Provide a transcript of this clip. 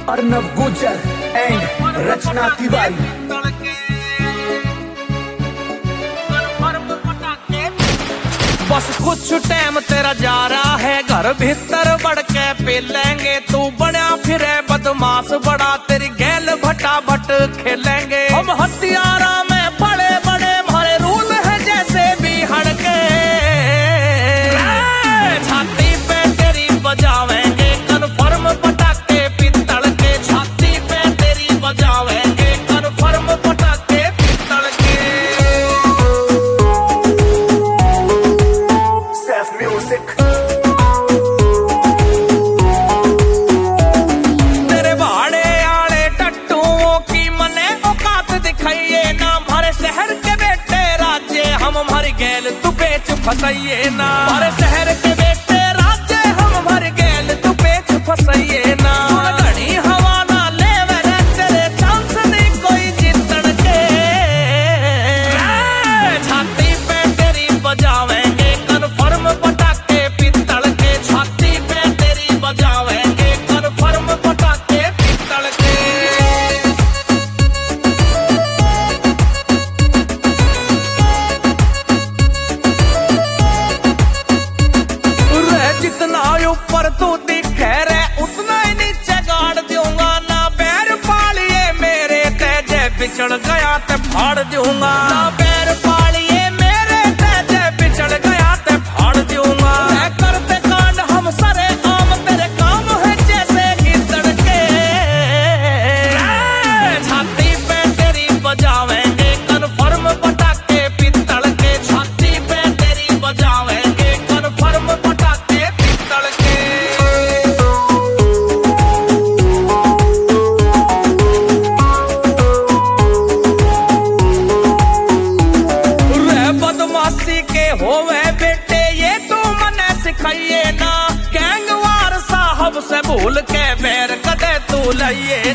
अर्नव गुजर एंड रचना तिवारी। बस कुछ टाइम तेरा जा रहा है, घर भीतर बढ़ के पी लेंगे। तू बना फिरे बदमाश बड़ा, तेरी गैल भटा भट खेलेंगे। हम हथियारा में बड़े बड़े हमारे रूल है जैसे भी हड़के। छाती पे तेरी बजावेंगे कन्फर्म पटाखे पित्तल के। छाती पे तेरी बजावेंगे कन्फर्म पटाखे पित्तल के। Safe music. तेरे भाड़े आले टट्टुओं की मने औकात दिखाइए ना। हमारे शहर के बेटे राज्य हम हमारी गैल तू बेच फसाइए ना। हमारे शहर के बेटे राज्य हम हमारी गैल तू बेच फसाइए ना। घड़ी हवा ना ले मेरे तेरे चांस नहीं कोई जीतन के। छाती पे तेरी बजावेंगे कन्फर्म पटाखे पित्तल के। छाती पे तेरी बजावेंगे कन्फर्म पटाखे पित्तल के। जितना ऊपर तू दिखे रे उतना ही नीचे गाड़ दूंगा ना। पैर पालिए मेरे तेजे बिछड़ गया ते फाड़ दूंगा। ना पैर पालिए मेरे तेजे बिछड़ गया ते फाड़ दूंगा। करते कांड हम सरे आम तेरे काम है जैसे गिद्दड़ के। छाती पे तेरी बजावेंगे कन्फर्म पटाखे पित्तल के। छाती पे तेरी बजावेंगे कन्फर्म पटाखे पित्तल के। रे बदमाशी के होवे बेटे ये तो मने सिखाइए ना। गैंगवार साहब से भूल के बैर कदे तू लइए